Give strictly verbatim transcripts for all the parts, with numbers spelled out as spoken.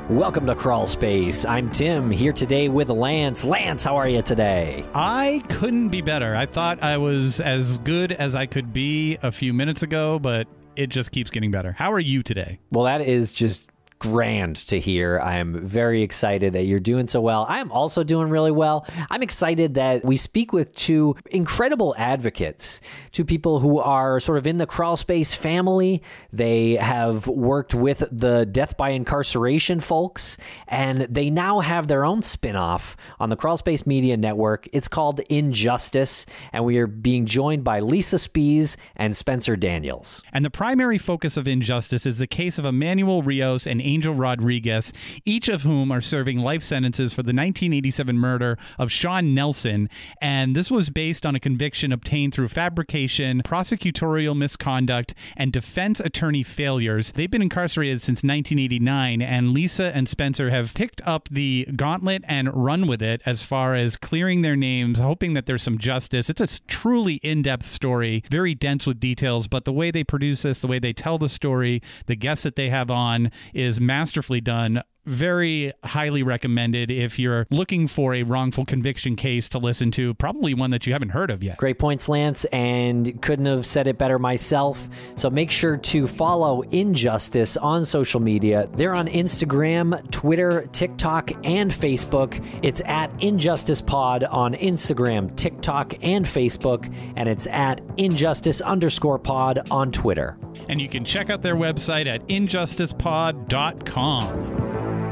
Welcome to Crawl Space. I'm Tim, here today with Lance. Lance, how are you today? I couldn't be better. I thought I was as good as I could be a few minutes ago, but it just keeps getting better. How are you today? Well, that is just grand to hear. I am very excited that you're doing so well. I am also doing really well. I'm excited that we speak with two incredible advocates, two people who are sort of in the Crawl Space family. They have worked with the Death by Incarceration folks, and they now have their own spinoff on the Crawl Space Media Network. It's called Injustice, and we are being joined by Lisa Spies and Spencer Daniels. And the primary focus of Injustice is the case of Emmanuel Rios and Angel Rodriguez, each of whom are serving life sentences for the nineteen eighty-seven murder of Sean Nelson. And this was based on a conviction obtained through fabrication, prosecutorial misconduct, and defense attorney failures. They've been incarcerated since nineteen eighty-nine, and Lisa and Spencer have picked up the gauntlet and run with it as far as clearing their names, hoping that there's some justice. It's a truly in-depth story, very dense with details, but the way they produce this, the way they tell the story, the guests that they have on is masterfully done. Very highly recommended if you're looking for a wrongful conviction case to listen to, probably one that you haven't heard of yet. Great points, Lance, and couldn't have said it better myself. So make sure to follow Injustice on social media. They're on Instagram, Twitter, TikTok, and Facebook. It's at Injustice Pod on Instagram, TikTok, and Facebook, and it's at Injustice underscore pod on Twitter. And you can check out their website at injustice pod dot com.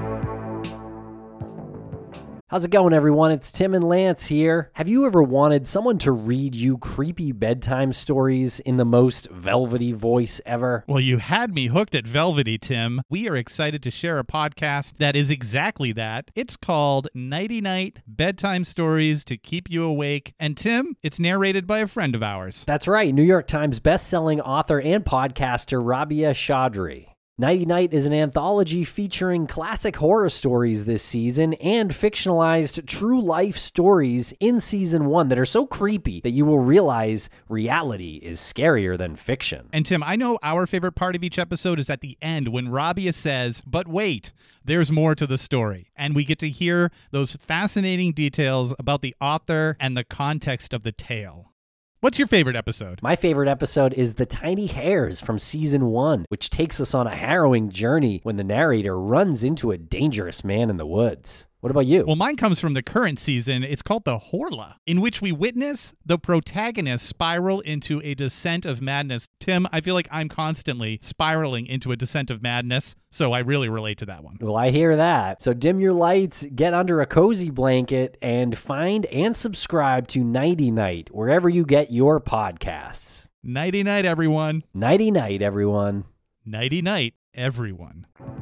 How's it going, everyone? It's Tim and Lance here. Have you ever wanted someone to read you creepy bedtime stories in the most velvety voice ever? Well, you had me hooked at velvety, Tim. We are excited to share a podcast that is exactly that. It's called Nighty Night Bedtime Stories to Keep You Awake. And Tim, it's narrated by a friend of ours. That's right, New York Times bestselling author and podcaster Rabia Chaudhry. Nighty Night is an anthology featuring classic horror stories this season and fictionalized true-life stories in season one that are so creepy that you will realize reality is scarier than fiction. And Tim, I know our favorite part of each episode is at the end when Rabia says, but wait, there's more to the story. And we get to hear those fascinating details about the author and the context of the tale. What's your favorite episode? My favorite episode is The Tiny Hairs from season one, which takes us on a harrowing journey when the narrator runs into a dangerous man in the woods. What about you? Well, mine comes from the current season. It's called The Horla, in which we witness the protagonist spiral into a descent of madness. Tim, I feel like I'm constantly spiraling into a descent of madness, so I really relate to that one. Well, I hear that. So dim your lights, get under a cozy blanket, and find and subscribe to Nighty Night, wherever you get your podcasts. Nighty night, everyone. Nighty night, everyone. Nighty night, everyone.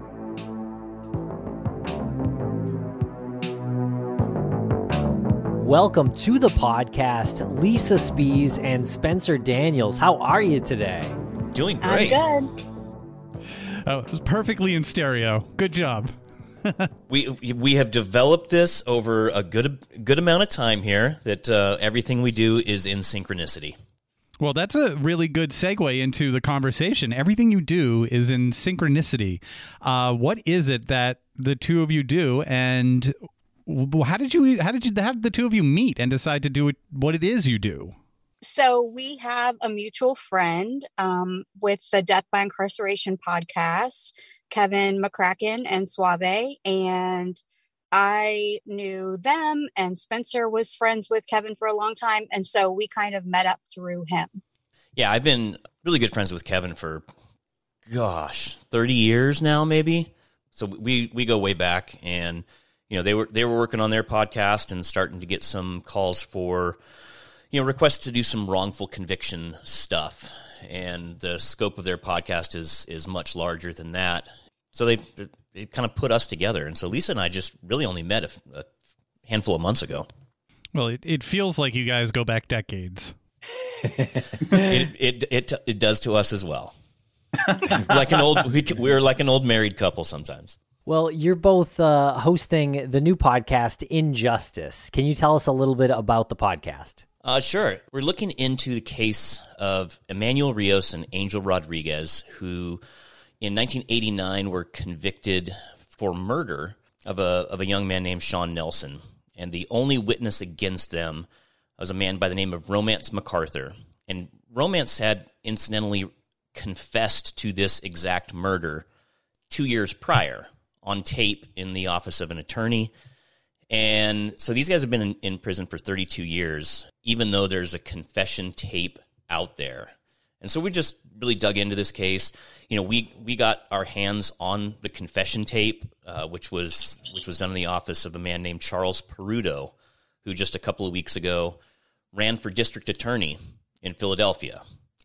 Welcome to the podcast, Lisa Spies and Spencer Daniels. How are you today? Doing great. I'm good. Oh, it was perfectly in stereo. Good job. we we have developed this over a good good amount of time here. That uh, everything we do is in synchronicity. Well, that's a really good segue into the conversation. Everything you do is in synchronicity. Uh, what is it that the two of you do, and how did you how did you how did the two of you meet and decide to do it, what it is you do? So we have a mutual friend um, with the Death by Incarceration podcast, Kevin McCracken and Suave, and I knew them, and Spencer was friends with Kevin for a long time, and so we kind of met up through him. Yeah, I've been really good friends with Kevin for, gosh, thirty years now, maybe. So we we go way back, and you know they were they were working on their podcast and starting to get some calls for, you know, requests to do some wrongful conviction stuff, and the scope of their podcast is is much larger than that. So they they kind of put us together, and so Lisa and I just really only met a, a handful of months ago. Well, it, it feels like you guys go back decades. it, it it it does to us as well. Like an old we, we're like an old married couple sometimes. Well, you're both uh, hosting the new podcast, Injustice. Can you tell us a little bit about the podcast? Uh, sure. We're looking into the case of Emmanuel Rios and Angel Rodriguez, who in nineteen eighty-nine were convicted for murder of a of a young man named Sean Nelson. And the only witness against them was a man by the name of Romance MacArthur. And Romance had incidentally confessed to this exact murder two years prior on tape in the office of an attorney. And so these guys have been in, in prison for thirty-two years, even though there's a confession tape out there. And so we just really dug into this case. You know, we we got our hands on the confession tape, uh, which was which was done in the office of a man named Charles Peruto, who just a couple of weeks ago ran for district attorney in Philadelphia.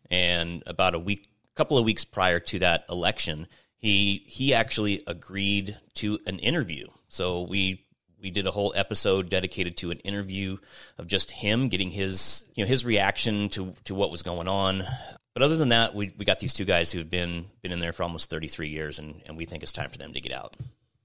And about a week, couple of weeks prior to that election, he he actually agreed to an interview. So we we did a whole episode dedicated to an interview of just him getting his you know his reaction to to what was going on. But other than that, we we got these two guys who've been been in there for almost thirty-three years, and, and we think it's time for them to get out.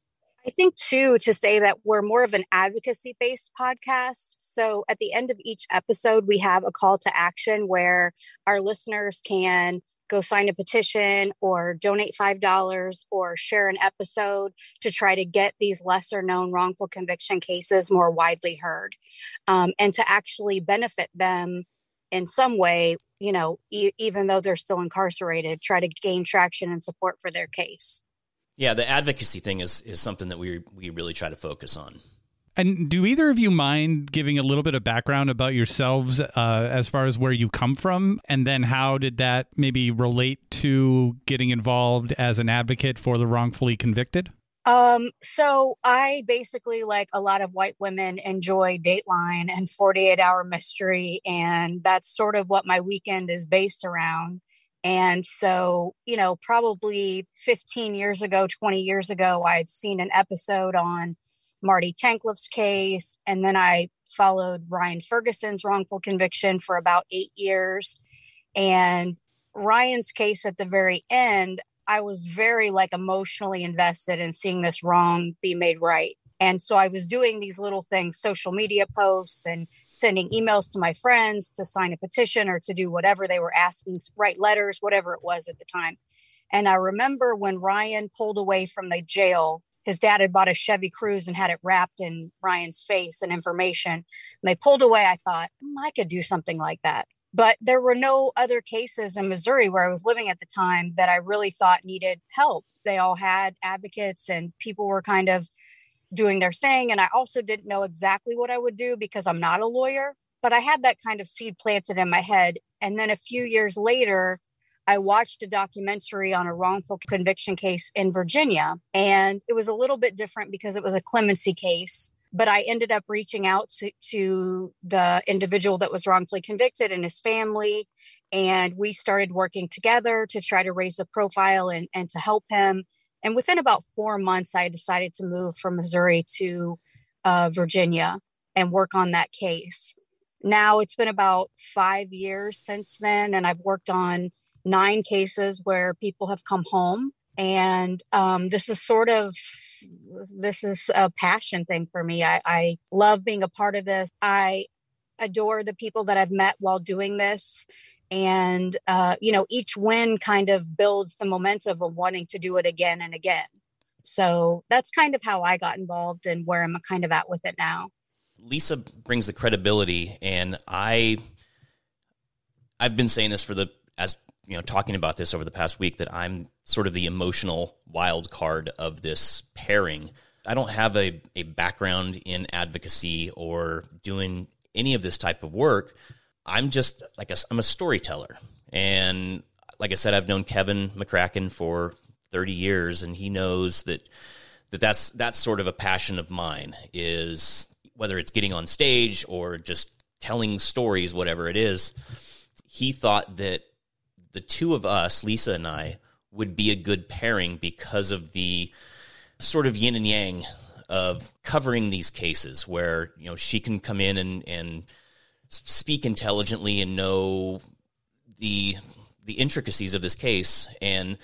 I think, too, to say that we're more of an advocacy-based podcast. So at the end of each episode, we have a call to action where our listeners can go sign a petition or donate five dollars or share an episode to try to get these lesser-known wrongful conviction cases more widely heard, um, and to actually benefit them in some way, you know, e- even though they're still incarcerated, try to gain traction and support for their case. Yeah, the advocacy thing is is something that we we really try to focus on. And do either of you mind giving a little bit of background about yourselves uh, as far as where you come from? And then how did that maybe relate to getting involved as an advocate for the wrongfully convicted? Um, so I basically, like a lot of white women, enjoy Dateline and forty-eight hour mystery. And that's sort of what my weekend is based around. And so, you know, probably fifteen years ago, twenty years ago, I had seen an episode on Marty Tankleff's case. And then I followed Ryan Ferguson's wrongful conviction for about eight years. And Ryan's case at the very end, I was very like emotionally invested in seeing this wrong be made right. And so I was doing these little things, social media posts and sending emails to my friends to sign a petition or to do whatever they were asking, write letters, whatever it was at the time. And I remember when Ryan pulled away from the jail, his dad had bought a Chevy Cruze and had it wrapped in Ryan's face and information. And they pulled away. I thought, mm, I could do something like that. But there were no other cases in Missouri where I was living at the time that I really thought needed help. They all had advocates and people were kind of doing their thing. And I also didn't know exactly what I would do because I'm not a lawyer, but I had that kind of seed planted in my head. And then a few years later, I watched a documentary on a wrongful conviction case in Virginia. And it was a little bit different because it was a clemency case. But I ended up reaching out to, to the individual that was wrongfully convicted and his family. And we started working together to try to raise the profile and, and to help him. And within about four months, I decided to move from Missouri to uh, Virginia and work on that case. Now it's been about five years since then, and I've worked on nine cases where people have come home. And um, this is sort of, this is a passion thing for me. I, I love being a part of this. I adore the people that I've met while doing this. And, uh, you know, each win kind of builds the momentum of wanting to do it again and again. So that's kind of how I got involved and where I'm kind of at with it now. Lisa brings the credibility, and I, I've been saying this for the, as you know, talking about this over the past week, that I'm sort of the emotional wild card of this pairing. I don't have a, a background in advocacy or doing any of this type of work. I'm just like a, I'm a storyteller. And like I said, I've known Kevin McCracken for thirty years, and he knows that, that that's, that's sort of a passion of mine, is whether it's getting on stage or just telling stories, whatever it is. He thought that the two of us, Lisa and I, would be a good pairing because of the sort of yin and yang of covering these cases where, you know, she can come in and, and speak intelligently and know the the intricacies of this case. And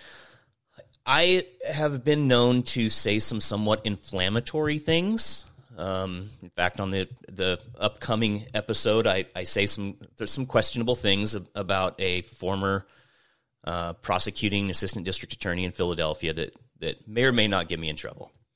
I have been known to say some somewhat inflammatory things. Um, in fact, on the the upcoming episode, I, I say some there's some questionable things about a former uh, prosecuting assistant district attorney in Philadelphia that that may or may not get me in trouble.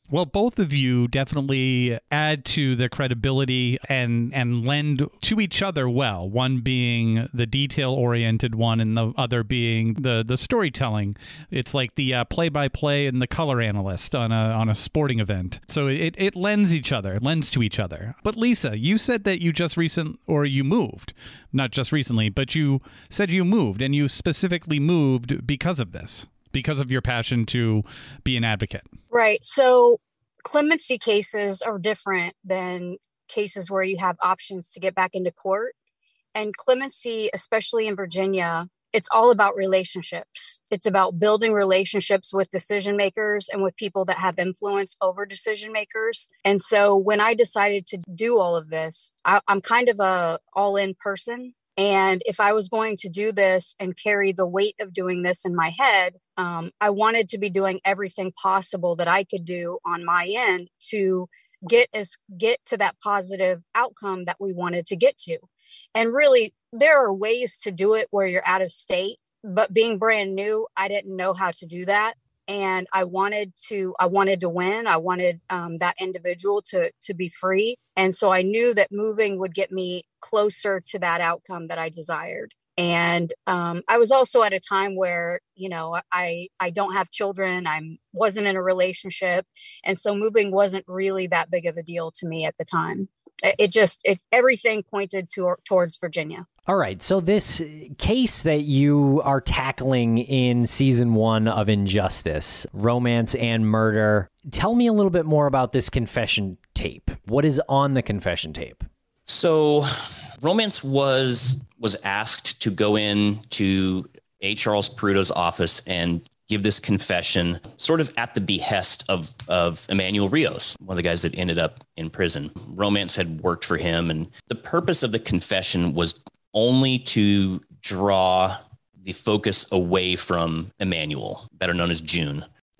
Well, both of you definitely add to the credibility and and lend to each other well. One being the detail-oriented one, and the other being the the storytelling. It's like the uh, play-by-play and the color analyst on a on a sporting event. So it it lends each other, lends to each other. But Lisa, you said that you just recent or you moved, not just recently, but you said you moved, and you specifically moved because of this. Because of your passion to be an advocate. Right. So clemency cases are different than cases where you have options to get back into court. And clemency, especially in Virginia, it's all about relationships. It's about building relationships with decision makers and with people that have influence over decision makers. And so when I decided to do all of this, I, I'm kind of a all-in person. And if I was going to do this and carry the weight of doing this in my head, um, I wanted to be doing everything possible that I could do on my end to get as get to that positive outcome that we wanted to get to. And really, there are ways to do it where you're out of state, but being brand new, I didn't know how to do that. And I wanted to, I wanted to win. I wanted um, that individual to, to be free. And so I knew that moving would get me closer to that outcome that I desired. And um, I was also at a time where, you know, I, I don't have children. I wasn't in a relationship. And so moving wasn't really that big of a deal to me at the time. It just, it, everything pointed to, towards Virginia. All right. So this case that you are tackling in season one of Injustice, romance and murder, tell me a little bit more about this confession tape. What is on the confession tape? So Romance was was asked to go in to A. Charles Peruto's office and give this confession sort of at the behest of, of Emmanuel Rios, one of the guys that ended up in prison. Romance had worked for him, and the purpose of the confession was only to draw the focus away from Emmanuel, better known as June.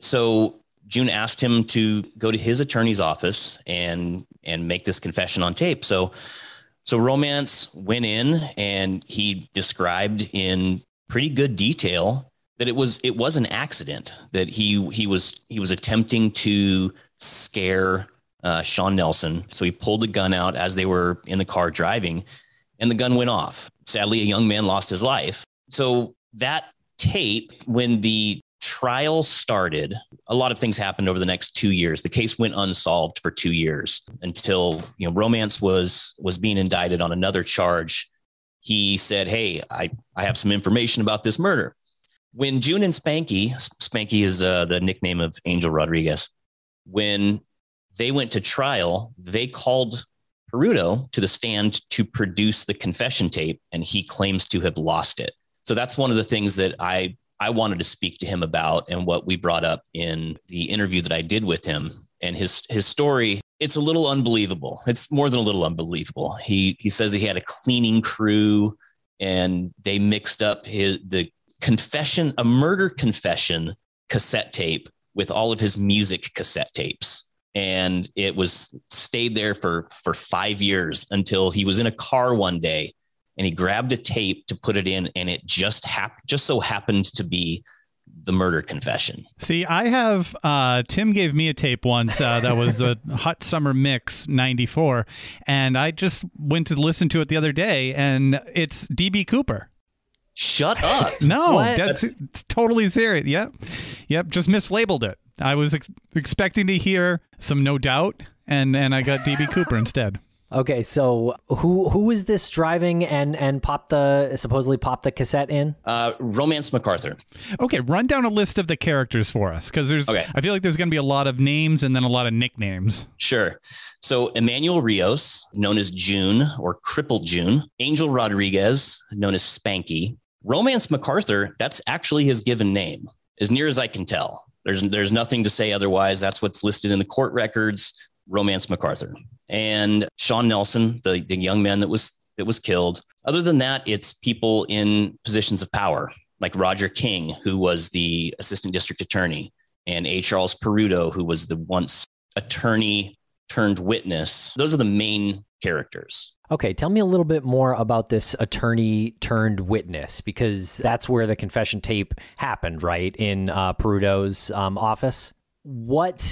So June asked him to go to his attorney's office and and make this confession on tape. So so Romance went in and he described in pretty good detail that it was it was an accident, that he he was he was attempting to scare uh, Sean Nelson. So he pulled the gun out as they were in the car driving, and the gun went off. Sadly, a young man lost his life. So that tape, when the trial started, a lot of things happened over the next two years. The case went unsolved for two years until, you know, Romance was was being indicted on another charge. He said, "Hey, I, I have some information about this murder." When June and Spanky, Spanky is uh, the nickname of Angel Rodriguez, when they went to trial, they called Peruto to the stand to produce the confession tape, and he claims to have lost it. So that's one of the things that I, I wanted to speak to him about, and what we brought up in the interview that I did with him. And his his story, it's a little unbelievable. It's more than a little unbelievable. He he says he had a cleaning crew, and they mixed up his the confession, a murder confession cassette tape with all of his music cassette tapes. And it was stayed there for, for five years until he was in a car one day and he grabbed a tape to put it in, and it just hap- just so happened to be the murder confession. See, I have, uh, Tim gave me a tape once uh, that was a Hot Summer Mix ninety-four, and I just went to listen to it the other day, and it's D B Cooper. Shut up. No, What? that's, that's totally serious. Yep. Yep. Just mislabeled it. I was ex- expecting to hear some No Doubt, and, and I got D B Cooper instead. Okay, so who who is this driving and and pop the supposedly pop the cassette in? Uh, Romance MacArthur. Okay, run down a list of the characters for us, because there's Okay. I feel like there's going to be a lot of names and then a lot of nicknames. Sure. So Emmanuel Rios, known as June or Crippled June. Angel Rodriguez, known as Spanky. Romance MacArthur, that's actually his given name, as near as I can tell. There's there's nothing to say otherwise. That's what's listed in the court records, Romance MacArthur. And Sean Nelson, the, the young man that was that was killed. Other than that, it's people in positions of power, like Roger King, who was the assistant district attorney, and A. Charles Peruto, who was the once attorney turned witness. Those are the main characters. Okay, tell me a little bit more about this attorney turned witness, because that's where the confession tape happened, right? In uh, Peruto's um, office. What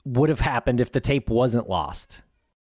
would have happened if the tape wasn't lost?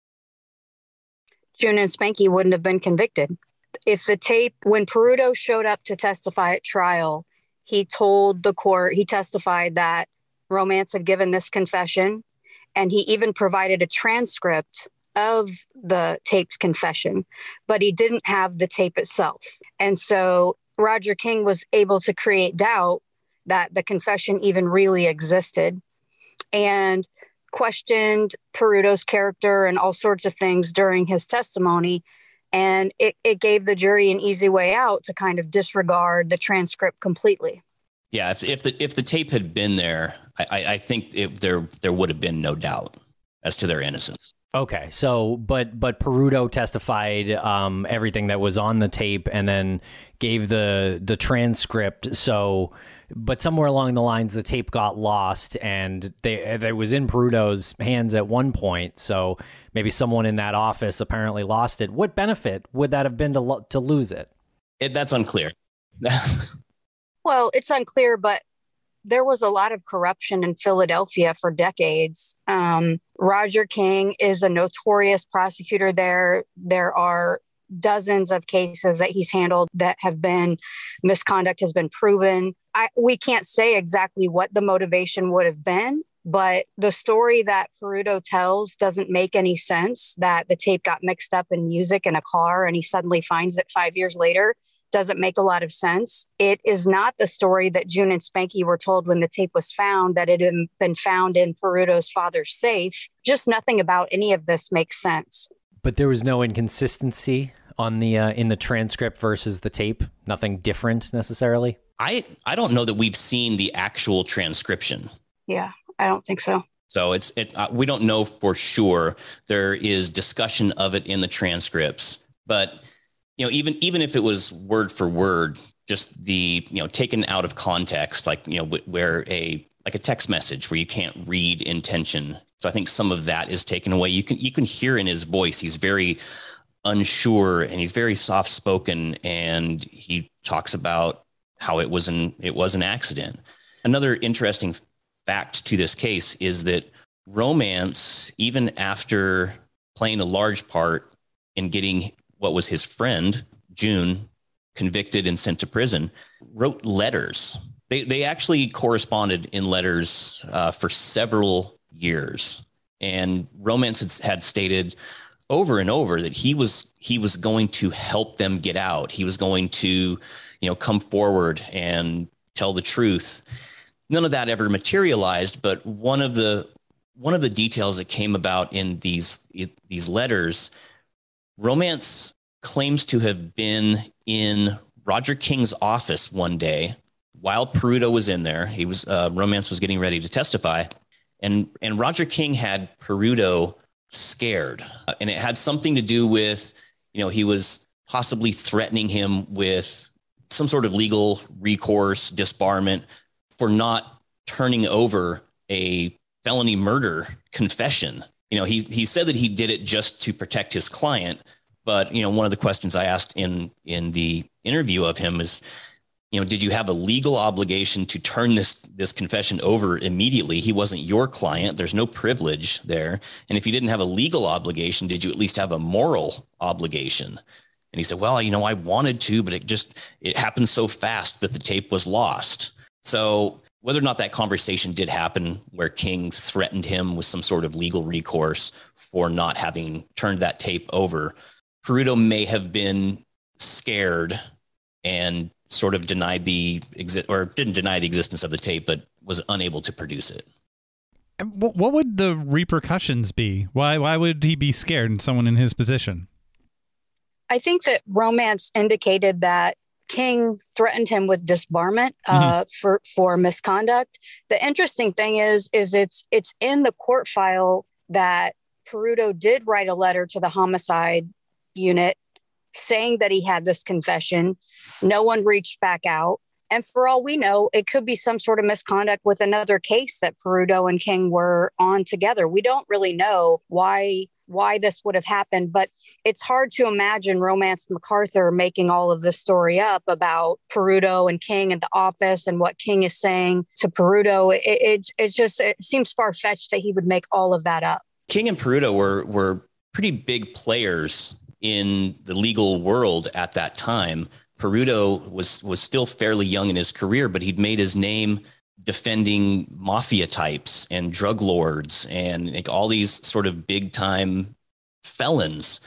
June and Spanky wouldn't have been convicted. If the tape, when Peruto showed up to testify at trial, he told the court, he testified that Romance had given this confession, and he even provided a transcript of the tape's confession, but he didn't have the tape itself. And so Roger King was able to create doubt that the confession even really existed, and questioned Peruto's character and all sorts of things during his testimony. And it, it gave the jury an easy way out to kind of disregard the transcript completely. Yeah, if, if the if the tape had been there, I, I think it, there there would have been no doubt as to their innocence. Okay, so but but Peruto testified um, everything that was on the tape, and then gave the the transcript. So, but somewhere along the lines, the tape got lost, and they it was in Peruto's hands at one point. So maybe someone in that office apparently lost it. What benefit would that have been to lo- to lose it? it that's unclear. Well, it's unclear, but there was a lot of corruption in Philadelphia for decades. Um, Roger King is a notorious prosecutor there. There are dozens of cases that he's handled that have been misconduct has been proven. I, we can't say exactly what the motivation would have been, but the story that Peruto tells doesn't make any sense, that the tape got mixed up in music in a car and he suddenly finds it five years later. Doesn't make a lot of sense. It is not the story that June and Spanky were told when the tape was found, that it had been found in Peruto's father's safe. Just nothing about any of this makes sense. But there was no inconsistency on the uh, in the transcript versus the tape. Nothing different necessarily. I I don't know that we've seen the actual transcription. Yeah, I don't think so. So it's it. Uh, we don't know for sure. There is discussion of it in the transcripts, but you know, even even if it was word for word, just the, you know, taken out of context, like, you know, where a like a text message where you can't read intention. So I think some of that is taken away. You can you can hear in his voice, he's very unsure and he's very soft spoken, and he talks about how it was an it was an accident. Another interesting fact to this case is that Romance, even after playing a large part in getting what was his friend, June, convicted and sent to prison, wrote letters. They they actually corresponded in letters uh, for several years. And Romance had, had stated over and over that he was he was going to help them get out. He was going to, you know, come forward and tell the truth. None of that ever materialized, but one of the one of the details that came about in these these letters, Romance claims to have been in Roger King's office one day while Peruto was in there. He was uh, Romance was getting ready to testify, and and Roger King had Peruto scared, uh, and it had something to do with, you know, he was possibly threatening him with some sort of legal recourse, disbarment, for not turning over a felony murder confession. You know, he he said that he did it just to protect his client. But, you know, one of the questions I asked in in the interview of him is, you know, did you have a legal obligation to turn this this confession over immediately? He wasn't your client. There's no privilege there. And if you didn't have a legal obligation, did you at least have a moral obligation? And he said, well, you know, I wanted to, but it just it happened so fast that the tape was lost. So whether or not that conversation did happen where King threatened him with some sort of legal recourse for not having turned that tape over, Peruto may have been scared and sort of denied the exist or didn't deny the existence of the tape, but was unable to produce it. And what what would the repercussions be? Why why would he be scared in someone in his position? I think that Romance indicated that King threatened him with disbarment uh, mm-hmm. for for misconduct. The interesting thing is, is it's it's in the court file that Peruto did write a letter to the homicide unit saying that he had this confession. No one reached back out. And for all we know, it could be some sort of misconduct with another case that Peruto and King were on together. We don't really know why why this would have happened, but it's hard to imagine Romance MacArthur making all of this story up about Peruto and King at the office and what King is saying to Peruto. It, it, it just it seems far-fetched that he would make all of that up. King and Peruto were were pretty big players in the legal world at that time. Peruto was was still fairly young in his career, but he'd made his name defending mafia types and drug lords and like all these sort of big time felons.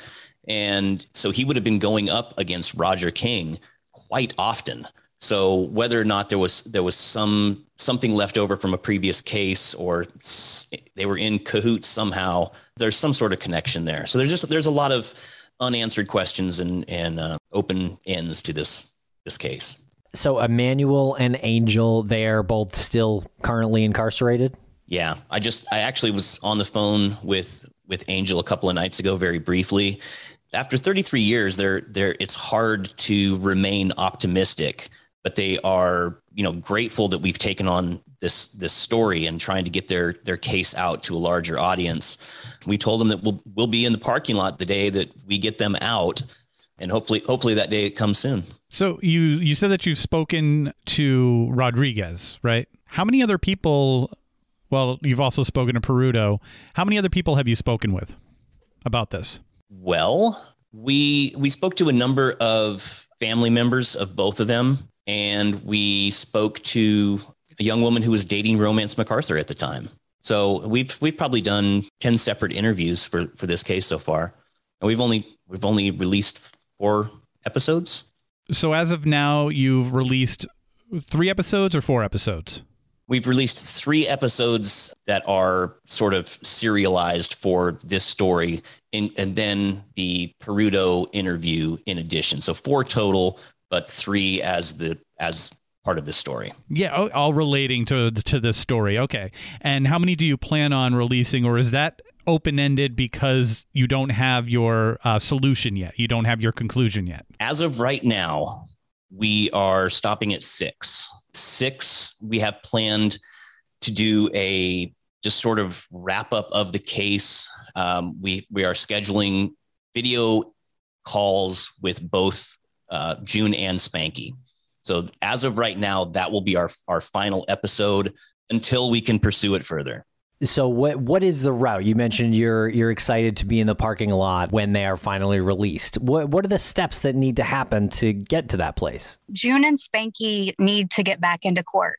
And so he would have been going up against Roger King quite often. So whether or not there was there was some something left over from a previous case or they were in cahoots somehow, there's some sort of connection there. So there's just there's a lot of unanswered questions and and uh, open ends to this this case. So Emmanuel and Angel, they are both still currently incarcerated? Yeah, I just I actually was on the phone with with Angel a couple of nights ago, very briefly. After thirty-three years, they're they're it's hard to remain optimistic, but they are, you know, grateful that we've taken on this this story and trying to get their their case out to a larger audience. We told them that we'll we'll be in the parking lot the day that we get them out, and hopefully hopefully that day comes soon. So you you said that you've spoken to Rodriguez, right? How many other people? Well, you've also spoken to Peruto. How many other people have you spoken with about this? Well, we we spoke to a number of family members of both of them, and we spoke to a young woman who was dating Romance MacArthur at the time. So we've we've probably done ten separate interviews for, for this case so far, and we've only we've only released four episodes. So as of now, you've released three episodes or four episodes? We've released three episodes that are sort of serialized for this story, and, and then the Peruto interview in addition. So four total, but three as the as part of this story. Yeah, all relating to to this story. Okay. And how many do you plan on releasing, or is that open-ended because you don't have your uh, solution yet? You don't have your conclusion yet? As of right now, we are stopping at six. Six, we have planned to do a just sort of wrap up of the case. Um, we we are scheduling video calls with both uh, June and Spanky. So as of right now, that will be our our final episode until we can pursue it further. So what what is the route? You mentioned you're you're excited to be in the parking lot when they are finally released. What what are the steps that need to happen to get to that place? June and Spanky need to get back into court.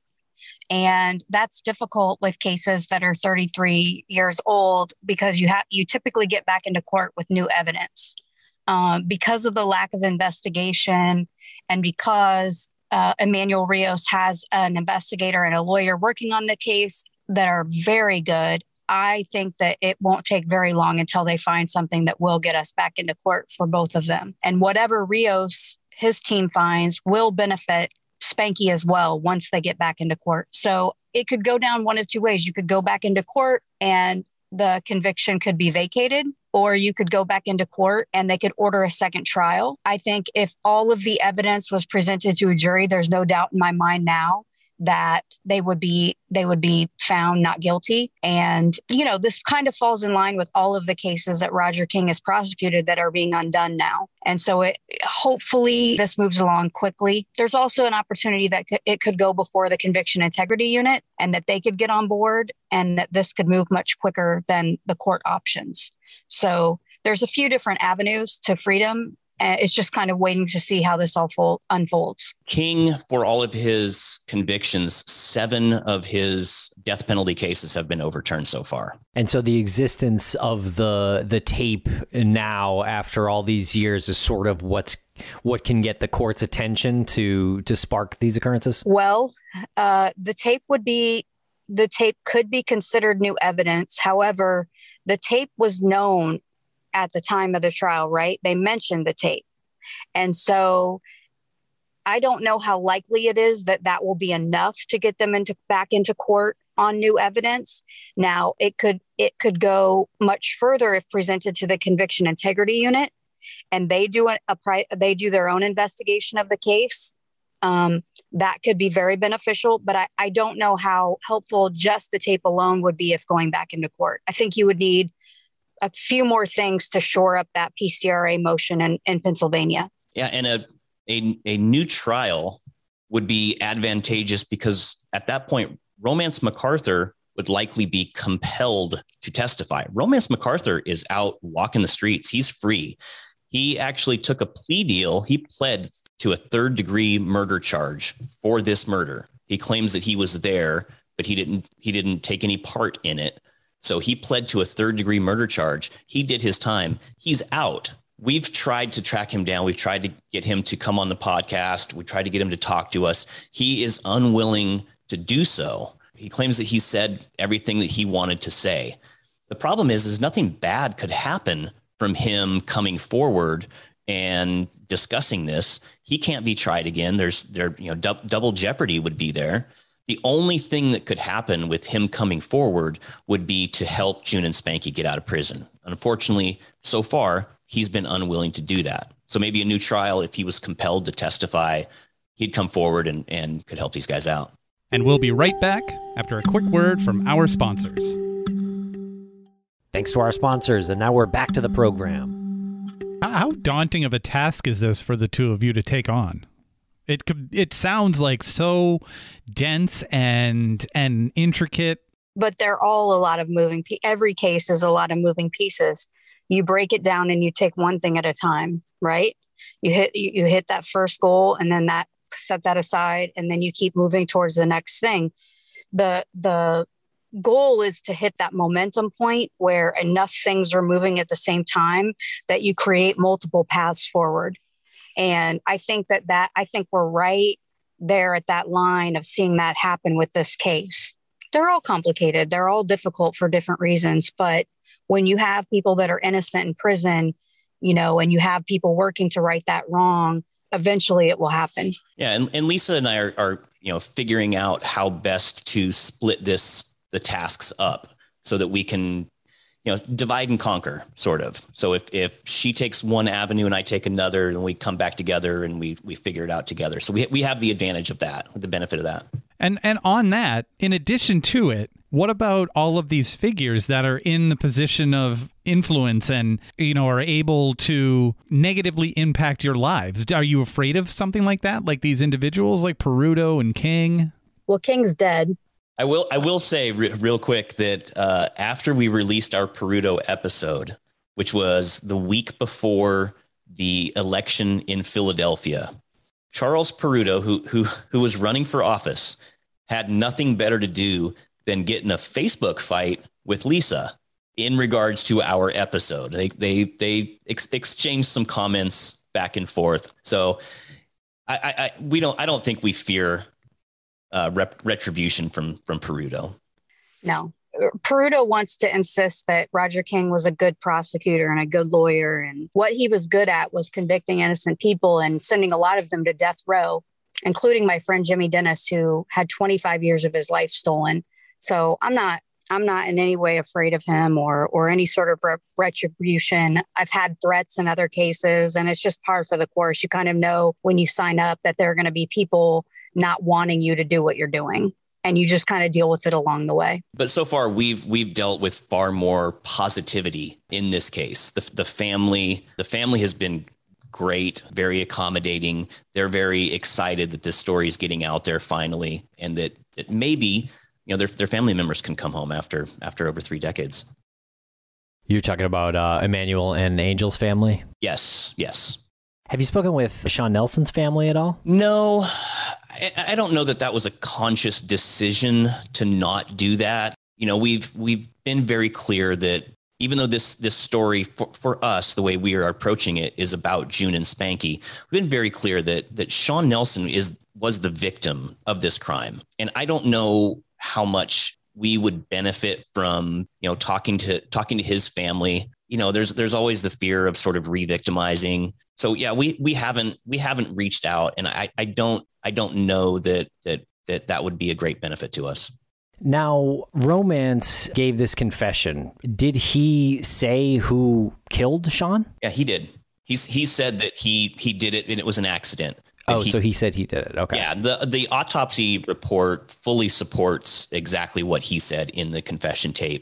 And that's difficult with cases that are thirty-three years old because you have you typically get back into court with new evidence. Um, because of the lack of investigation and because uh, Emmanuel Rios has an investigator and a lawyer working on the case that are very good, I think that it won't take very long until they find something that will get us back into court for both of them. And whatever Rios, his team finds, will benefit Spanky as well once they get back into court. So it could go down one of two ways. You could go back into court and the conviction could be vacated, or you could go back into court and they could order a second trial. I think if all of the evidence was presented to a jury, there's no doubt in my mind now that they would be they would be found not guilty. And, you know, this kind of falls in line with all of the cases that Roger King has prosecuted that are being undone now. And so it, hopefully this moves along quickly. There's also an opportunity that it could go before the Conviction Integrity Unit and that they could get on board and that this could move much quicker than the court options. So there's a few different avenues to freedom. Uh, it's just kind of waiting to see how this all fold, unfolds. King, for all of his convictions, seven of his death penalty cases have been overturned so far. And so the existence of the the tape now, after all these years, is sort of what's what can get the court's attention to to spark these occurrences? Well, uh, the tape would be the tape could be considered new evidence. However, the tape was known at the time of the trial, right? They mentioned the tape. And so I don't know how likely it is that that will be enough to get them into back into court on new evidence. Now, it could it could go much further if presented to the Conviction Integrity Unit and they do a, a pri- they do their own investigation of the case. Um, that could be very beneficial, but I, I don't know how helpful just the tape alone would be if going back into court. I think you would need a few more things to shore up that P C R A motion in, in Pennsylvania. Yeah, and a, a a new trial would be advantageous because at that point, Romance MacArthur would likely be compelled to testify. Romance MacArthur is out walking the streets. He's free. He actually took a plea deal. He pled to a third degree murder charge for this murder. He claims that he was there, but he didn't he didn't take any part in it. So he pled to a third degree murder charge. He did his time. He's out. We've tried to track him down. We've tried to get him to come on the podcast. We tried to get him to talk to us. He is unwilling to do so. He claims that he said everything that he wanted to say. The problem is, is nothing bad could happen from him coming forward and discussing this. He can't be tried again. There's there, you know, du- double jeopardy would be there. The only thing that could happen with him coming forward would be to help June and Spanky get out of prison. Unfortunately, so far, he's been unwilling to do that. So maybe a new trial, if he was compelled to testify, he'd come forward and, and could help these guys out. And we'll be right back after a quick word from our sponsors. Thanks to our sponsors, and now we're back to the program. How daunting of a task is this for the two of you to take on? It could, it sounds like so dense and and intricate. But they're all a lot of moving. Pe- every case is a lot of moving pieces. You break it down and you take one thing at a time, right? You hit you, you hit that first goal, and then that set that aside, and then you keep moving towards the next thing. The the goal is to hit that momentum point where enough things are moving at the same time that you create multiple paths forward. And I think that that I think we're right there at that line of seeing that happen with this case. They're all complicated. They're all difficult for different reasons. But when you have people that are innocent in prison, you know, and you have people working to right that wrong, eventually it will happen. Yeah. And, and Lisa and I are, are, you know, figuring out how best to split this, the tasks up so that we can, you know, divide and conquer, sort of. So if, if she takes one avenue and I take another, then we come back together and we we figure it out together. So we we have the advantage of that, the benefit of that. And and on that, in addition to it, what about all of these figures that are in the position of influence and, you know, are able to negatively impact your lives? Are you afraid of something like that? Like these individuals like Peruto and King? Well, King's dead. I will I will say re- real quick that uh, after we released our Peruto episode, which was the week before the election in Philadelphia, Charles Peruto, who who who was running for office, had nothing better to do than get in a Facebook fight with Lisa in regards to our episode. They they they ex- exchanged some comments back and forth. So I, I, I we don't I don't think we fear Uh, rep- retribution from from Peruto. No, Peruto wants to insist that Roger King was a good prosecutor and a good lawyer. And what he was good at was convicting innocent people and sending a lot of them to death row, including my friend Jimmy Dennis, who had twenty-five years of his life stolen. So I'm not I'm not in any way afraid of him or or any sort of re- retribution. I've had threats in other cases, and it's just par for the course. You kind of know when you sign up that there are going to be people not wanting you to do what you're doing, and you just kind of deal with it along the way. But so far, we've we've dealt with far more positivity in this case. The the family the family has been great, very accommodating. They're very excited that this story is getting out there finally, and that that maybe you know their their family members can come home after after over three decades. You're talking about uh, Emmanuel and Angel's family? Yes, yes. Have you spoken with Sean Nelson's family at all? No, I, I don't know that that was a conscious decision to not do that. You know, we've we've been very clear that even though this this story for, for us, the way we are approaching it, is about June and Spanky, we've been very clear that that Sean Nelson is was the victim of this crime, and I don't know how much we would benefit from you know talking to talking to his family. You know, there's there's always the fear of sort of re-victimizing. So yeah, we we haven't we haven't reached out, and I, I don't I don't know that that that that would be a great benefit to us. Now, Romance gave this confession. Did he say who killed Sean? Yeah, he did. He's he said that he he did it and it was an accident. Oh, he, so he said he did it. Okay. Yeah, the the autopsy report fully supports exactly what he said in the confession tape.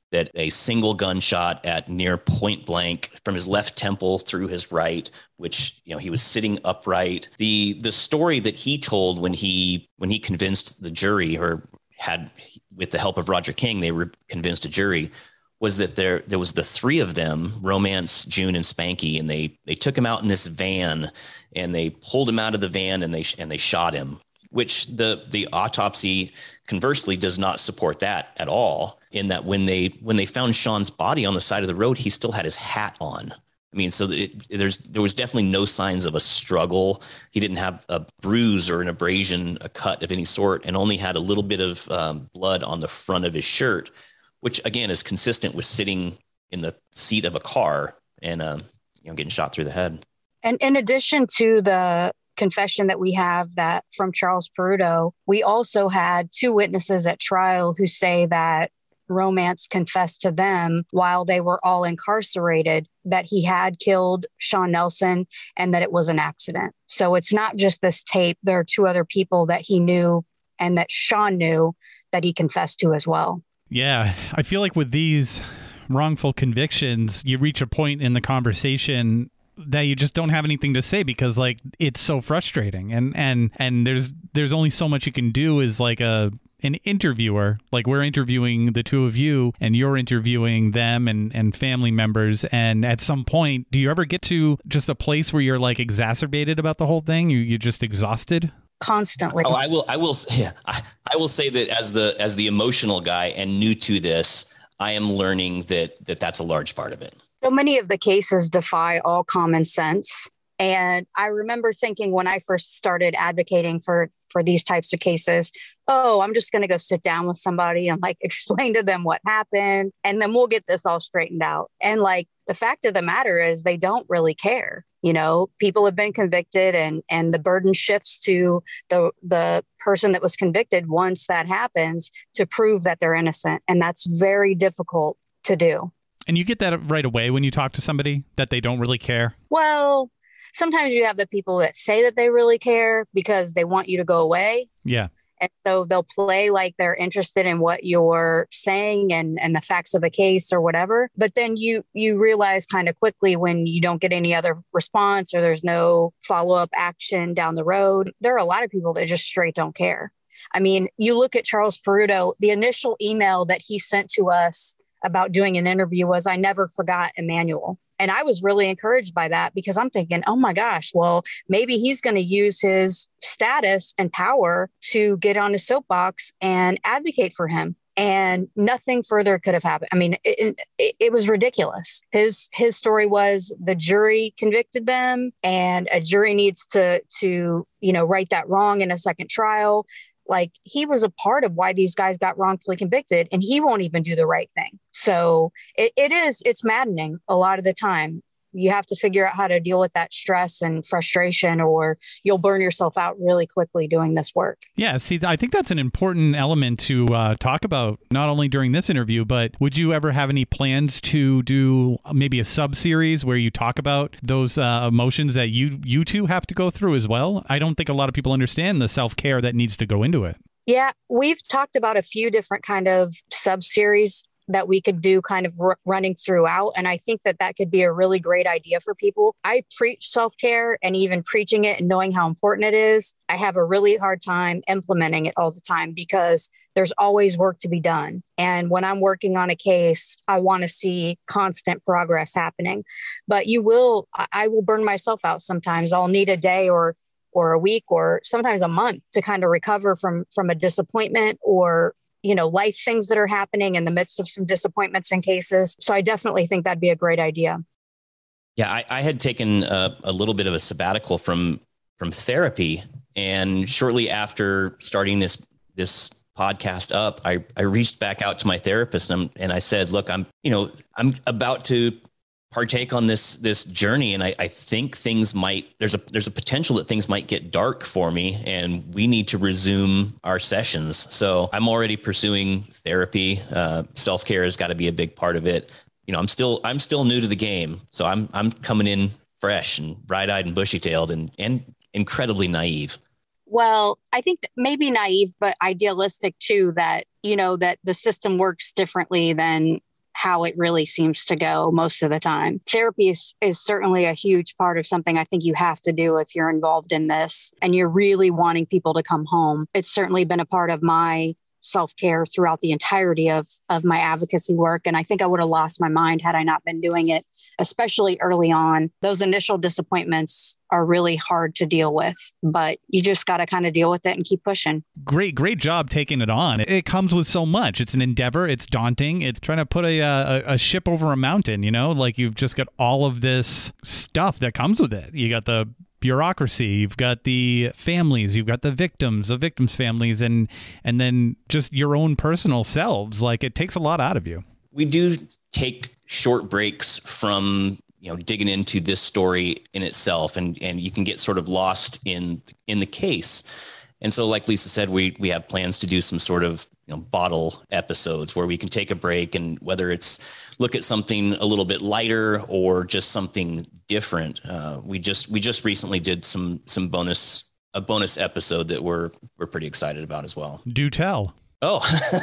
that a single gunshot at near point blank from his left temple through his right, which, you know, he was sitting upright. The the story that he told when he when he convinced the jury, or had, with the help of Roger King, they were convinced a jury, was that there there was the three of them, Romance, June, and Spanky, and they they took him out in this van, and they pulled him out of the van, and they and they shot him, which the the autopsy conversely does not support that at all. In that when they when they found Sean's body on the side of the road, he still had his hat on. I mean, so that it, there's there was definitely no signs of a struggle. He didn't have a bruise or an abrasion, a cut of any sort, and only had a little bit of um, blood on the front of his shirt, which again is consistent with sitting in the seat of a car and um, you know, getting shot through the head. And in addition to the confession that we have that from Charles Peruto, we also had two witnesses at trial who say that Romance confessed to them while they were all incarcerated that he had killed Sean Nelson and that it was an accident. So it's not just this tape. There are two other people that he knew and that Sean knew that he confessed to as well. Yeah, I feel like with these wrongful convictions, you reach a point in the conversation that you just don't have anything to say because like it's so frustrating, and and and there's there's only so much you can do as like a an interviewer. Like we're interviewing the two of you and you're interviewing them and and family members, and at some point do you ever get to just a place where you're like exacerbated about the whole thing? You you're just exhausted? Constantly. Oh, I will I will yeah, I, I will say that as the as the emotional guy and new to this, I am learning that that that's a large part of it. So many of the cases defy all common sense. And I remember thinking when I first started advocating for, for these types of cases, oh, I'm just going to go sit down with somebody and like explain to them what happened, and then we'll get this all straightened out. And like the fact of the matter is they don't really care. You know, people have been convicted, and and the burden shifts to the the person that was convicted once that happens to prove that they're innocent. And that's very difficult to do. And you get that right away when you talk to somebody that they don't really care? Well, sometimes you have the people that say that they really care because they want you to go away. Yeah. And so they'll play like they're interested in what you're saying and, and the facts of a case or whatever. But then you you realize kind of quickly when you don't get any other response or there's no follow-up action down the road, there are a lot of people that just straight don't care. I mean, you look at Charles Peruto, the initial email that he sent to us about doing an interview was, "I never forgot Emmanuel." And I was really encouraged by that because I'm thinking, oh my gosh, well, maybe he's going to use his status and power to get on his soapbox and advocate for him. And nothing further could have happened. I mean, it, it, it was ridiculous. His his story was the jury convicted them, and a jury needs to to you know right that wrong in a second trial. Like, he was a part of why these guys got wrongfully convicted, and he won't even do the right thing. So it, it is, it's maddening a lot of the time. You have to figure out how to deal with that stress and frustration, or you'll burn yourself out really quickly doing this work. Yeah, see, I think that's an important element to uh, talk about, not only during this interview, but would you ever have any plans to do maybe a sub-series where you talk about those uh, emotions that you, you two have to go through as well? I don't think a lot of people understand the self-care that needs to go into it. Yeah, we've talked about a few different kind of sub-series that we could do kind of r- running throughout. And I think that that could be a really great idea for people. I preach self-care, and even preaching it and knowing how important it is, I have a really hard time implementing it all the time because there's always work to be done. And when I'm working on a case, I want to see constant progress happening. But you will, I, I will burn myself out sometimes. I'll need a day or or a week or sometimes a month to kind of recover from from a disappointment or you know, life things that are happening in the midst of some disappointments and cases. So I definitely think that'd be a great idea. Yeah, I, I had taken a, a little bit of a sabbatical from from therapy, and shortly after starting this this podcast up, I, I reached back out to my therapist and, and I said, "Look, I'm you know I'm about to partake on this this journey, and I, I think things might there's a there's a potential that things might get dark for me, and we need to resume our sessions." So I'm already pursuing therapy. Uh, self-care has got to be a big part of it. You know, I'm still I'm still new to the game, so I'm I'm coming in fresh and bright-eyed and bushy-tailed and and incredibly naive. Well, I think maybe naive, but idealistic too. That you know that the system works differently than how it really seems to go most of the time. Therapy is, is certainly a huge part of something I think you have to do if you're involved in this and you're really wanting people to come home. It's certainly been a part of my self-care throughout the entirety of, of my advocacy work. And I think I would have lost my mind had I not been doing it, especially early on. Those initial disappointments are really hard to deal with, but you just got to kind of deal with it and keep pushing. Great, great job taking it on. It comes with so much. It's an endeavor. It's daunting. It's trying to put a, a, a ship over a mountain, you know, like you've just got all of this stuff that comes with it. You got the bureaucracy, you've got the families, you've got the victims, the victims' families, and and then just your own personal selves. Like it takes a lot out of you. We do take short breaks from, you know, digging into this story in itself, and and you can get sort of lost in in the case. And so, like Lisa said, we we have plans to do some sort of, you know, bottle episodes where we can take a break, and whether it's look at something a little bit lighter or just something different. Uh, we just we just recently did some some bonus a bonus episode that we're we're pretty excited about as well. Do tell. Oh,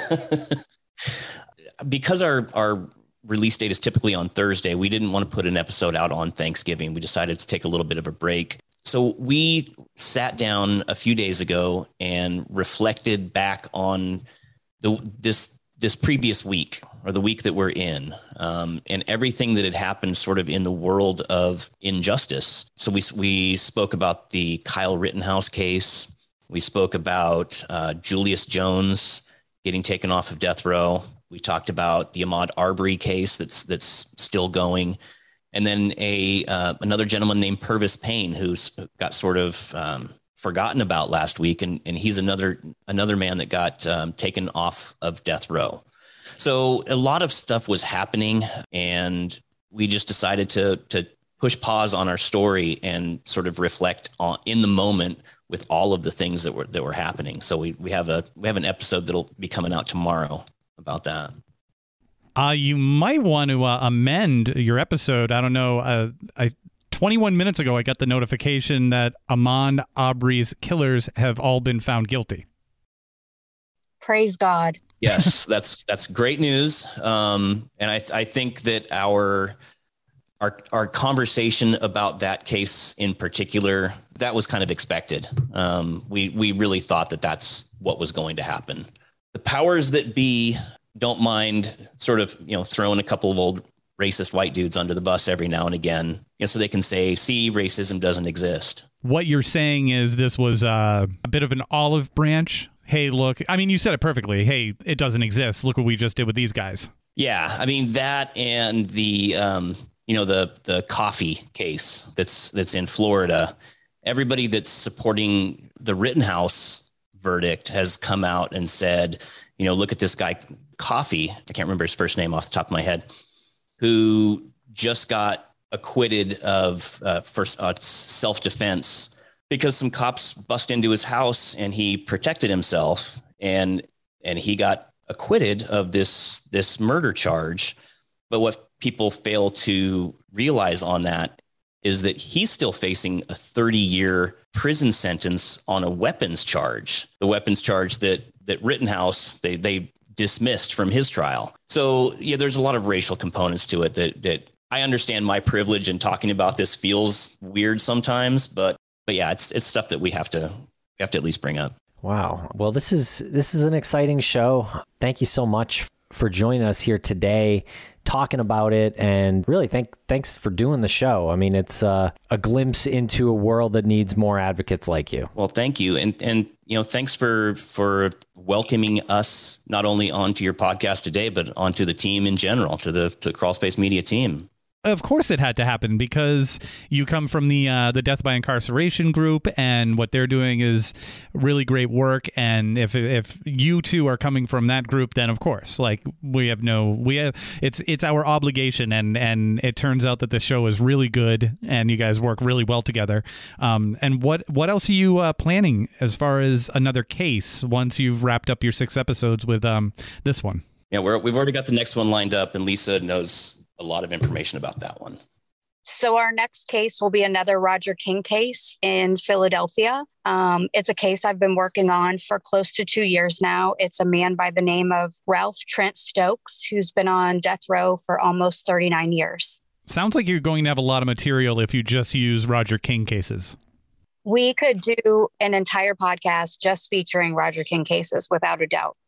because our our release date is typically on Thursday, we didn't want to put an episode out on Thanksgiving. We decided to take a little bit of a break. So we sat down a few days ago and reflected back on the this this previous week, or the week that we're in, um, and everything that had happened sort of in the world of injustice. So we we spoke about the Kyle Rittenhouse case. We spoke about uh, Julius Jones getting taken off of death row. We talked about the Ahmaud Arbery case that's that's still going. And then a uh, another gentleman named Purvis Payne, who's got sort of um, forgotten about last week. And, and he's another another man that got um, taken off of death row. So a lot of stuff was happening, and we just decided to to push pause on our story and sort of reflect on in the moment with all of the things that were that were happening. So we we have a we have an episode that'll be coming out tomorrow about that. Uh, you might want to uh, amend your episode. I don't know. Uh, I twenty-one minutes ago, I got the notification that Ahmaud Arbery's killers have all been found guilty. Praise God. Yes, that's that's great news. Um, and I, I think that our our our conversation about that case in particular, that was kind of expected. Um, we we really thought that that's what was going to happen. The powers that be don't mind sort of, you know, throwing a couple of old racist white dudes under the bus every now and again, you know, so they can say, see, racism doesn't exist. What you're saying is this was uh, a bit of an olive branch. Hey, look, I mean, you said it perfectly. Hey, it doesn't exist. Look what we just did with these guys. Yeah. I mean, that and the, um, you know, the, the coffee case that's, that's in Florida. Everybody that's supporting the Rittenhouse verdict has come out and said, you know, look at this guy, Coffee, I can't remember his first name off the top of my head, who just got acquitted of uh, for uh, self-defense because some cops bust into his house and he protected himself, and and he got acquitted of this this murder charge. But what people fail to realize on that is that he's still facing a thirty-year prison sentence on a weapons charge, the weapons charge that that Rittenhouse they they dismissed from his trial. So yeah, there's a lot of racial components to it that that I understand. My privilege in talking about this feels weird sometimes, but but yeah, it's it's stuff that we have to we have to at least bring up. Wow. Well, this is this is an exciting show. Thank you so much for joining us here today, talking about it, and really thank thanks for doing the show. I mean, it's uh, a glimpse into a world that needs more advocates like you. Well, thank you, and and you know, thanks for for welcoming us not only onto your podcast today, but onto the team in general, to the to the Crawl Space Media team. Of course it had to happen because you come from the uh, the Death by Incarceration group, and what they're doing is really great work. And if if you two are coming from that group, then of course, like we have no we have it's it's our obligation. And and it turns out that the show is really good, and you guys work really well together. Um, and what what else are you uh, planning as far as another case once you've wrapped up your six episodes with um this one? Yeah, we're, we've already got the next one lined up, and Lisa knows a lot of information about that one. So our next case will be another Roger King case in Philadelphia. Um, it's a case I've been working on for close to two years now. It's a man by the name of Ralph Trent Stokes, who's been on death row for almost thirty-nine years. Sounds like you're going to have a lot of material if you just use Roger King cases. We could do an entire podcast just featuring Roger King cases, without a doubt.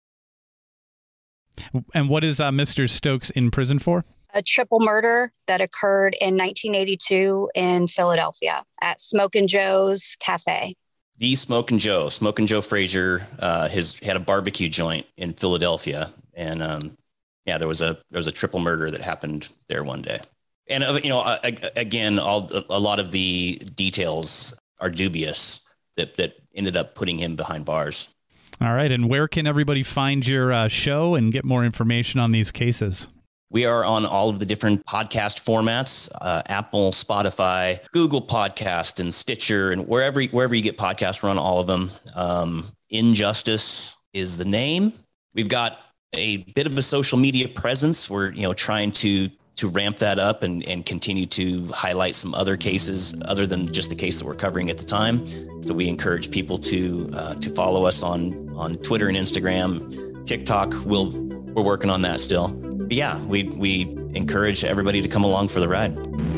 And what is uh, Mister Stokes in prison for? A triple murder that occurred in nineteen eighty-two in Philadelphia at Smokin' Joe's Cafe. The Smokin' Joe, Smokin' Joe Frazier, uh, his had a barbecue joint in Philadelphia, and um, yeah, there was a there was a triple murder that happened there one day. And uh, you know, uh, again, all a lot of the details are dubious that that ended up putting him behind bars. All right, and where can everybody find your uh, show and get more information on these cases? We are on all of the different podcast formats, uh, Apple, Spotify, Google Podcast, and Stitcher, and wherever wherever you get podcasts, we're on all of them. Um, Injustice is the name. We've got a bit of a social media presence. We're you know trying to to ramp that up and, and continue to highlight some other cases other than just the case that we're covering at the time. So we encourage people to uh, to follow us on on Twitter and Instagram, TikTok. We'll we're working on that still. But yeah, we we encourage everybody to come along for the ride.